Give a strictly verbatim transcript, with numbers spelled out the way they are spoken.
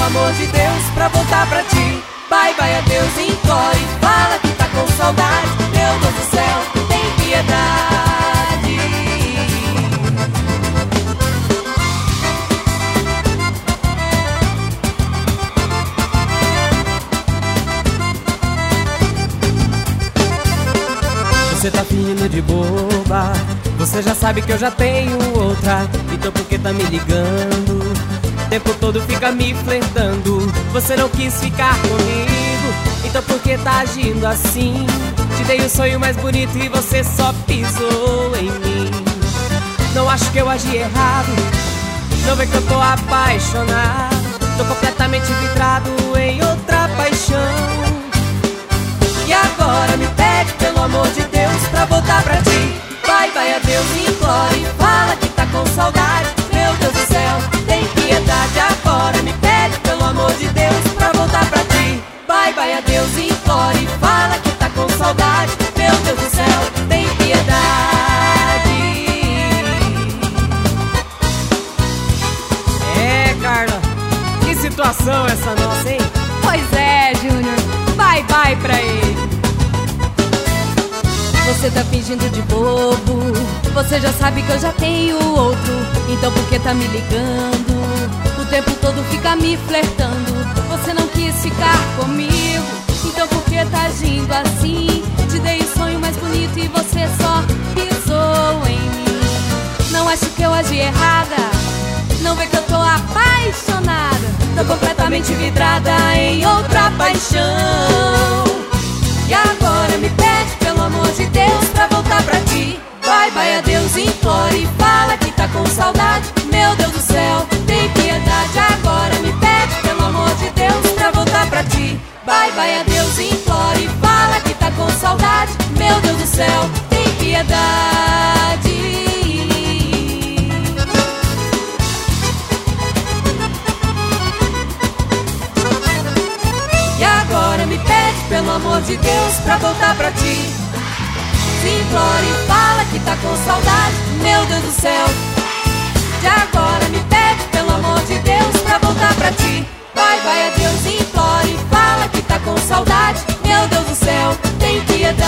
amor de Deus, pra voltar pra ti. Vai, vai a Deus, implore, fala que tá com saudade. Meu Deus do céu, tem piedade. Você tá fingindo de boba, você já sabe que eu já tenho outra. Então por que tá me ligando? O tempo todo fica me flertando. Você não quis ficar comigo, então por que tá agindo assim? Te dei o sonho mais bonito e você só pisou em mim. Não acho que eu agi errado, não vê que eu tô apaixonado. Tô completamente vidrado em outra paixão. E agora me pede, pelo amor de Deus, pra voltar pra ti. Vai, vai a Deus, implore, fala que tá com saudade. Meu Deus do céu, tem piedade. Agora me pede, pelo amor de Deus, pra voltar pra ti. Vai, vai a Deus, implore, fala que tá com saudade. Meu Deus do céu, tem piedade. É, Carla, que situação essa nossa, hein? Pois é, Júnior, bye bye pra ele. Você tá fingindo de bobo, você já sabe que eu já tenho outro. Então por que tá me ligando? O tempo todo fica me flertando. Você não quis ficar comigo, então por que tá agindo assim? Te dei o sonho mais bonito e você só pisou em mim. Não acho que eu agi errada, não vê que eu tô apaixonada. Tô completamente vidrada em outra paixão. E agora me pede, pelo amor de Deus, pra voltar pra ti. Vai, vai a Deus, implore, fala que tá com saudade. Meu Deus do céu, tem piedade. Agora me pede, pelo amor de Deus, pra voltar pra ti. Vai, vai a Deus, implore, fala que tá com saudade. Meu Deus do céu, tem piedade. E agora me pede, pelo amor de Deus, pra voltar pra ti. Se implore, fala que tá com saudade. Meu Deus do céu, de agora me pede, pelo amor de Deus, pra voltar pra ti. Vai, vai a Deus, implore, fala que tá com saudade. Meu Deus do céu, tem piedade.